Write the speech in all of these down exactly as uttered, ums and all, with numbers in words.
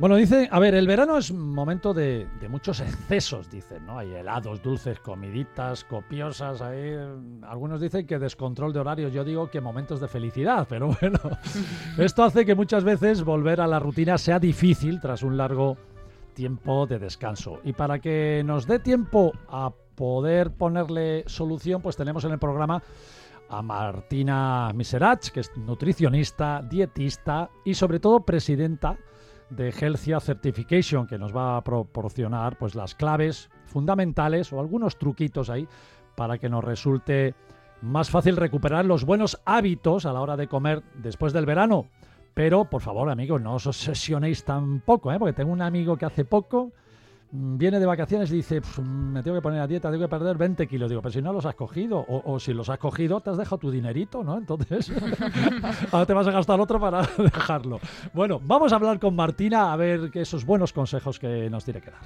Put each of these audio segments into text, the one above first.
Bueno, dice, a ver, el verano es un momento de, de muchos excesos, dicen, ¿no? Hay helados, dulces, comiditas, copiosas, hay, algunos dicen que descontrol de horarios, yo digo que momentos de felicidad, pero bueno, esto hace que muchas veces volver a la rutina sea difícil tras un largo tiempo de descanso. Y para que nos dé tiempo a poder ponerle solución, pues tenemos en el programa a Martina Miserach, que es nutricionista, dietista y sobre todo presidenta de Healthia Certification, que nos va a proporcionar pues las claves fundamentales o algunos truquitos ahí para que nos resulte más fácil recuperar los buenos hábitos a la hora de comer después del verano. Pero, por favor, amigos, no os obsesionéis tampoco, ¿eh? Porque tengo un amigo que hace poco viene de vacaciones y dice, me tengo que poner a dieta, tengo que perder veinte kilos. Digo, pero si no los has cogido, o, o si los has cogido, te has dejado tu dinerito, ¿no? Entonces, ahora te vas a gastar otro para dejarlo. Bueno, vamos a hablar con Martina a ver que esos buenos consejos que nos tiene que dar.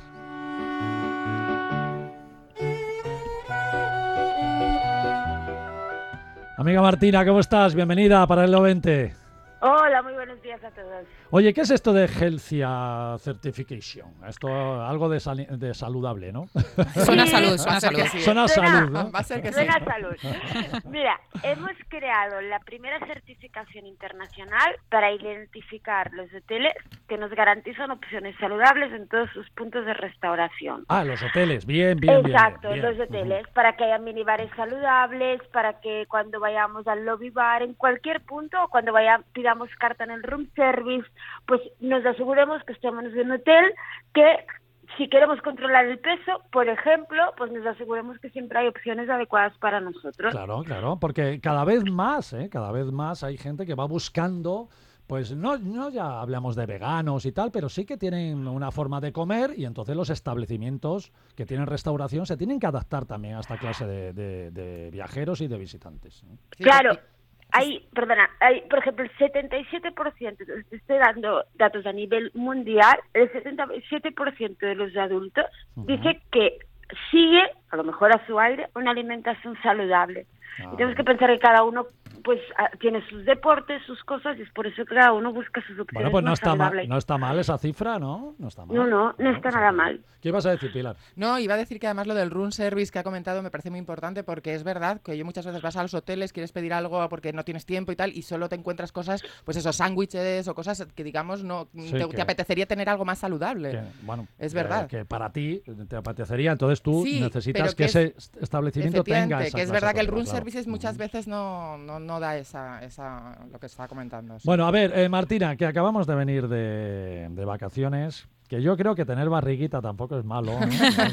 Amiga Martina, ¿cómo estás? Bienvenida a Paralelo veinte. Hola, muy buenos días a todos. Oye, ¿qué es esto de Healthia Certification? Esto algo de, sal- de saludable, ¿no? Suena salud, suena salud. Sí. Suena salud, ¿no? Va a ser que sí. Suena salud. Mira, hemos creado la primera certificación internacional para identificar los hoteles que nos garantizan opciones saludables en todos sus puntos de restauración. Ah, los hoteles, bien, bien, bien. Exacto, bien, los bien. hoteles, uh-huh. Para que haya minibares saludables, para que cuando vayamos al lobby bar, en cualquier punto, o cuando vaya, pidamos carta en el room service, pues nos aseguremos que estemos en un hotel que, si queremos controlar el peso, por ejemplo, pues nos aseguremos que siempre hay opciones adecuadas para nosotros. Claro, claro, porque cada vez más, ¿eh? cada vez más hay gente que va buscando, pues no, no ya hablamos de veganos y tal, pero sí que tienen una forma de comer y entonces los establecimientos que tienen restauración se tienen que adaptar también a esta clase de, de, de viajeros y de visitantes, ¿no? Claro. Hay, perdona, hay, por ejemplo, el setenta y siete por ciento, te estoy dando datos a nivel mundial, el setenta y siete por ciento de los adultos uh-huh. dice que sigue, a lo mejor a su aire, una alimentación saludable. Ah, y tenemos que pensar que cada uno pues tiene sus deportes, sus cosas, y es por eso que cada uno busca sus opciones. Bueno, pues no más está mal, saludables. no está mal esa cifra, ¿no? No está mal. No, no, no, no está nada mal. ¿Qué ibas a decir, Pilar? No, iba a decir que además lo del room service que ha comentado me parece muy importante, porque es verdad que yo muchas veces vas a los hoteles, quieres pedir algo porque no tienes tiempo y tal, y solo te encuentras cosas, pues esos sándwiches o cosas que digamos no sí, te, que, te apetecería tener algo más saludable. Que, bueno, es verdad. Que, que para ti te apetecería, entonces tú sí, necesitas que, que ese establecimiento tenga esa que es verdad que el room claro. service muchas veces no, no, no da esa, esa lo que está comentando. Sí. Bueno, a ver, eh, Martina, que acabamos de venir de, de vacaciones, que yo creo que tener barriguita tampoco es malo, ¿no?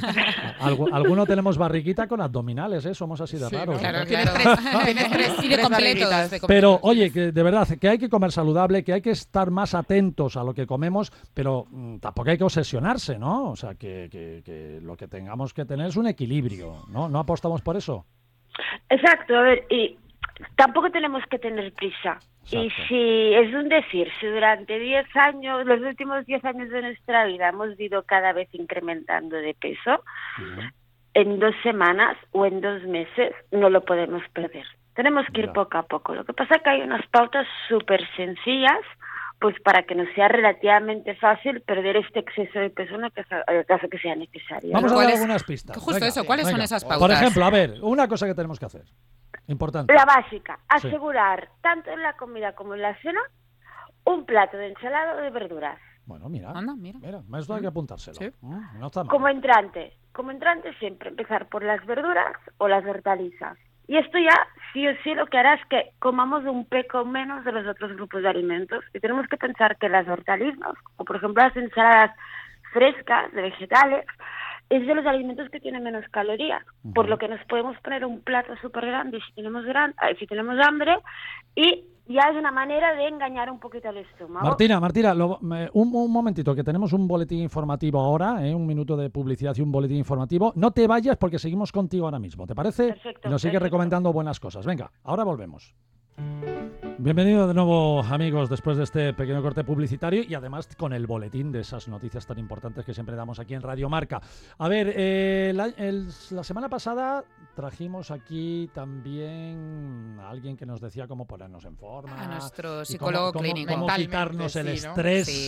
Algu- alguno tenemos barriguita con abdominales, ¿eh? Somos así de sí, raros. No, claro, ¿no? claro. Tienes tres, tienes tres, y de completos, de completos. Pero, oye, que de verdad, que hay que comer saludable, que hay que estar más atentos a lo que comemos, pero mmm, tampoco hay que obsesionarse, ¿no? O sea, que, que, que lo que tengamos que tener es un equilibrio, ¿no? ¿No apostamos por eso? Exacto, a ver, y tampoco tenemos que tener prisa. Exacto. Y si es un decir, si durante diez años, los últimos diez años de nuestra vida hemos ido cada vez incrementando de peso, uh-huh. en dos semanas o en dos meses no lo podemos perder. Tenemos que ir yeah. poco a poco. Lo que pasa es que hay unas pautas súper sencillas, pues para que nos sea relativamente fácil perder este exceso de peso en el caso que sea necesario. Vamos ¿no? a dar algunas pistas. Justo venga, eso, ¿cuáles venga. son esas pautas? Por ejemplo, a ver, una cosa que tenemos que hacer. Importante. La básica, asegurar, sí. tanto en la comida como en la cena, un plato de ensalada o de verduras. Bueno, mira, Anda, mira. mira, esto hay que apuntárselo. Sí. Mm, no está mal. Como entrante, como entrante siempre empezar por las verduras o las hortalizas. Y esto ya, sí o sí, lo que hará es que comamos un poco menos de los otros grupos de alimentos. Y tenemos que pensar que las hortalizas, como por ejemplo las ensaladas frescas de vegetales, es de los alimentos que tienen menos calorías, uh-huh. por lo que nos podemos poner un plato súper grande si tenemos gran, si tenemos hambre, y ya es una manera de engañar un poquito al estómago. Martina, Martina, lo, me, un, un momentito, que tenemos un boletín informativo ahora, ¿eh? Un minuto de publicidad y un boletín informativo. No te vayas porque seguimos contigo ahora mismo, ¿te parece? Perfecto. Y nos sigue perfecto. recomendando buenas cosas. Venga, ahora volvemos. Bienvenido de nuevo, amigos, después de este pequeño corte publicitario y además con el boletín de esas noticias tan importantes que siempre damos aquí en Radio Marca. A ver, eh, la, el, la semana pasada trajimos aquí también a alguien que nos decía cómo ponernos en forma. A nuestro psicólogo cómo, clínico. Cómo, cómo quitarnos el sí, ¿no? estrés sí.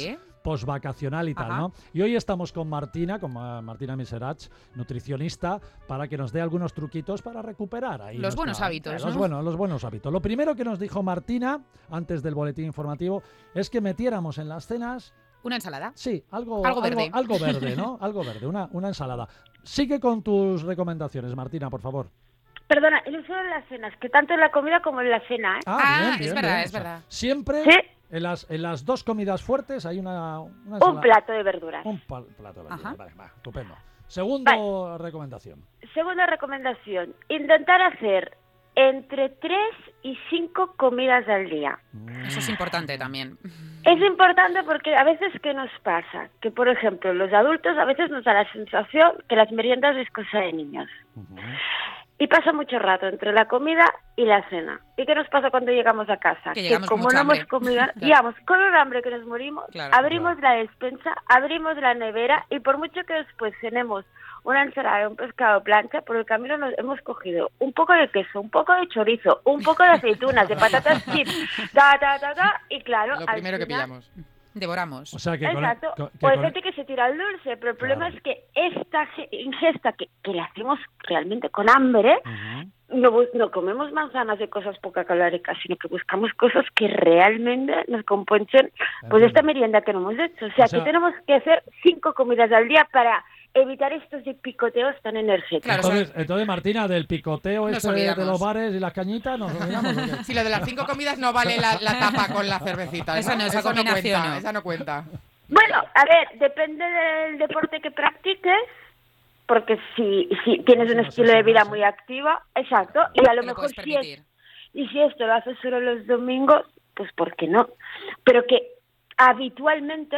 postvacacional y tal, Ajá. ¿no? Y hoy estamos con Martina, con Ma- Martina Miserach, nutricionista, para que nos dé algunos truquitos para recuperar ahí Los nuestra- buenos hábitos, Los ¿no? buenos, los buenos hábitos. Lo primero que nos dijo Martina, antes del boletín informativo, es que metiéramos en las cenas, Una ensalada. sí, algo, Algo verde. algo verde, ¿no? Algo verde, una, una ensalada. Sigue con tus recomendaciones, Martina, por favor. Perdona, y no solo en las cenas, que tanto en la comida como en la cena, ¿eh? Ah, es verdad, es O sea, verdad. siempre Sí. en, las, en las dos comidas fuertes hay una, una Un ensalada. plato de verduras. Un pal- plato de verduras. Ajá. Vale, va, estupendo. Segundo recomendación. Segunda recomendación, intentar hacer entre tres y cinco comidas al día. Eso es importante también. Es importante porque a veces, ¿qué nos pasa? Que, por ejemplo, los adultos a veces nos da la sensación que las meriendas es cosa de niños. Ujú. Y pasa mucho rato entre la comida y la cena. ¿Y qué nos pasa cuando llegamos a casa? Que llegamos con como mucha no hambre. hemos comido, Claro. llegamos con un hambre que nos morimos, Claro. abrimos la despensa, abrimos la nevera y por mucho que después cenemos una ensalada, un pescado plancha, por el camino nos hemos cogido un poco de queso, un poco de chorizo, un poco de aceitunas, de patatas chips, ta, ta, ta, ta, y claro, Lo al primero que final- pillamos. Devoramos. O sea que con, Exacto. con- que O hay con- gente que se tira al dulce, pero el problema Claro. es que esta ge- ingesta que, que la hacemos realmente con hambre, Ujú. no, bus- no comemos manzanas de cosas poca calóricas, sino que buscamos cosas que realmente nos compensen pues Entiendo. esta merienda que no hemos hecho. O sea, O sea- que tenemos que hacer cinco comidas al día para evitar estos de picoteos tan energéticos. Claro, o sea- entonces, entonces, Martina, del picoteo Nos este de, de olvidamos. los bares y las cañitas, ¿nos olvidamos o qué? Si lo de las cinco comidas no vale la, la tapa con la cervecita. Esa no, esa Eso combinación cuenta, no. esa no cuenta. Bueno, a ver, depende del deporte que practiques, porque si, si tienes Si un no estilo de vida sesionas, muy ¿eh? activo, exacto, y a lo Te lo mejor puedes si es permitir. Y si esto lo haces solo los domingos, pues ¿por qué no? Pero que habitualmente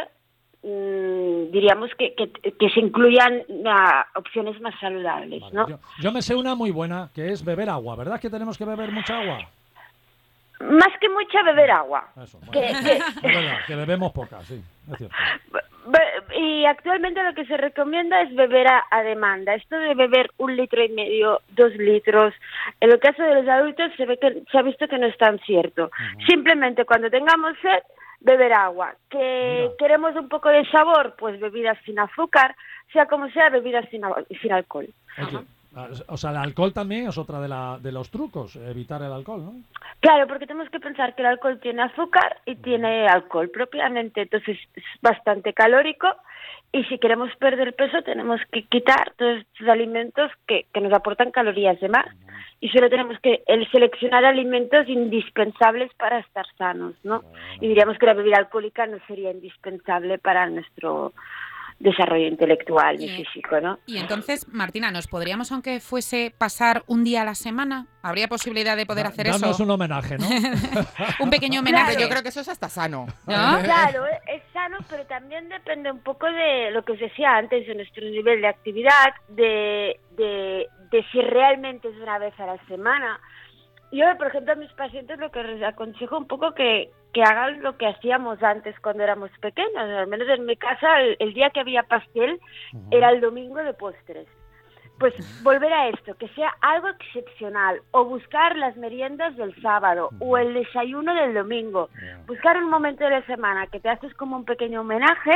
mmm, diríamos que, que, que se incluyan ah, opciones más saludables, Vale, ¿no? yo, yo me sé una muy buena, que es beber agua. ¿Verdad que tenemos que beber mucha agua? Más que mucha beber agua. Eso, bueno. Que- que- Es verdad, que bebemos poca, sí, es cierto. Be- Y actualmente lo que se recomienda es beber a, a demanda. Esto de beber un litro y medio, dos litros, en el caso de los adultos se ve que se ha visto que no es tan cierto. Simplemente cuando tengamos sed, beber agua. Que Mira. queremos un poco de sabor, pues bebidas sin azúcar, sea como sea, bebidas sin, al- sin alcohol. Oye, o sea, el alcohol también es otra de, la, de los trucos, evitar el alcohol, ¿no? Claro, porque tenemos que pensar que el alcohol tiene azúcar y tiene alcohol propiamente, entonces es bastante calórico y si queremos perder peso tenemos que quitar todos estos alimentos que, que nos aportan calorías de más y solo tenemos que el seleccionar alimentos indispensables para estar sanos, ¿no? Y diríamos que la bebida alcohólica no sería indispensable para nuestro desarrollo intelectual y Y- físico, ¿no? Y entonces, Martina, ¿nos podríamos, aunque fuese pasar un día a la semana? ¿Habría posibilidad de poder Da- hacer darnos eso? un homenaje, ¿no? Un pequeño Claro. homenaje. Yo creo que eso es hasta sano. ¿No? Claro, eh, es sano, pero también depende un poco de lo que os decía antes, de nuestro nivel de actividad, de, de, de si realmente es una vez a la semana. Yo, por ejemplo, a mis pacientes lo que les aconsejo un poco que, que hagan lo que hacíamos antes cuando éramos pequeños. Al menos en mi casa, el, el día que había pastel era el domingo de postres. Pues volver a esto, que sea algo excepcional, o buscar las meriendas del sábado, o el desayuno del domingo. Buscar un momento de la semana que te haces como un pequeño homenaje,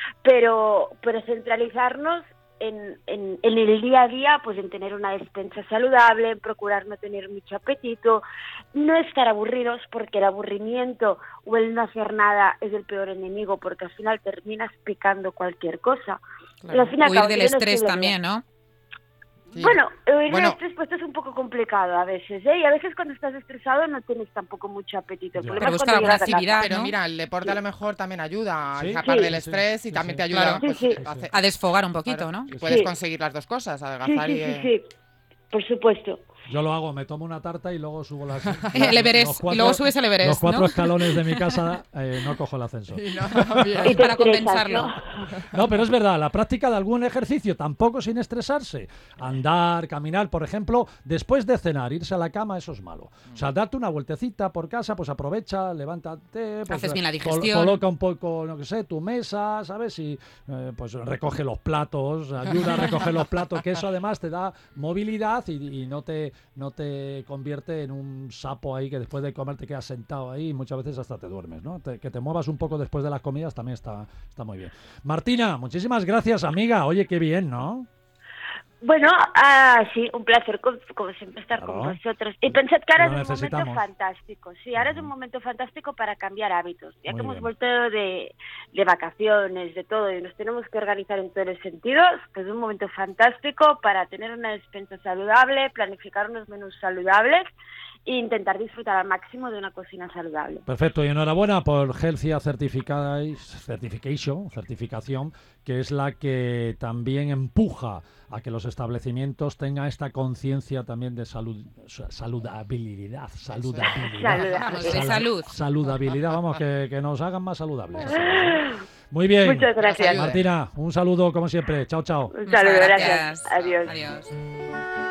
pero, pero centralizarnos en, en, en el día a día, pues en tener una despensa saludable, en procurar no tener mucho apetito, no estar aburridos, porque el aburrimiento o el no hacer nada es el peor enemigo, porque al final terminas picando cualquier cosa. Pero al fin y al Huir cabo, del yo no estrés estoy de también, ¿no? Sí. Bueno, el Bueno. estrés pues es un poco complicado a veces, ¿eh? Y a veces cuando estás estresado no tienes tampoco mucho apetito. El Ya. problema Pero es buscar cuando alguna llegas a casa. actividad, Pero ¿no? mira, el deporte a lo mejor también ayuda a Sí. escapar Sí. del estrés Sí, y sí, también sí. te ayuda Claro. pues, Sí, sí. a hacer- A desfogar un poquito, claro, ¿no? y puedes Sí. conseguir las dos cosas, Sí, adelgazar sí, y... sí, eh, sí, por supuesto. Yo lo hago, me tomo una tarta y luego subo las... El Everest, los cuatro- y luego subes el Everest, Los cuatro ¿no? escalones de mi casa, eh, no cojo el ascensor. y no, bien. Y te Para estresas, compensarlo. ¿no? No, pero es verdad, la práctica de algún ejercicio, tampoco sin estresarse. Andar, caminar, por ejemplo, después de cenar, irse a la cama, eso es malo. O sea, darte una vueltecita por casa, pues aprovecha, levántate. Pues, Haces bien la col- digestión. Coloca un poco, no que sé, tu mesa, ¿sabes? Y eh, pues recoge los platos, ayuda a recoger los platos, que eso además te da movilidad y, y no te no te convierte en un sapo ahí que después de comer te quedas sentado ahí y muchas veces hasta te duermes, ¿no? Te, que te muevas un poco después de las comidas también está, está muy bien. Martina, muchísimas gracias, amiga. Oye, qué bien, ¿no? Bueno, ah, sí, un placer, como, como siempre, estar Claro. con vosotros. Y pensad que ahora Lo es un momento necesitamos. fantástico. Sí, ahora es un momento fantástico para cambiar hábitos. Ya Muy que hemos bien. vuelto de, de vacaciones, de todo, y nos tenemos que organizar en todos los sentidos, pues es un momento fantástico para tener una despensa saludable, planificar unos menús saludables e intentar disfrutar al máximo de una cocina saludable. Perfecto, y enhorabuena por Healthia Certification, certificación, que es la que también empuja a que los establecimientos tengan esta conciencia también de salud, saludabilidad, saludabilidad, Vamos, de Sal- salud. saludabilidad, vamos, que, que nos hagan más saludables. Muy bien, Muchas gracias. ayude. Martina, un saludo como siempre, chao, chao. Un Muchas saludo, gracias. gracias. Adiós. Adiós.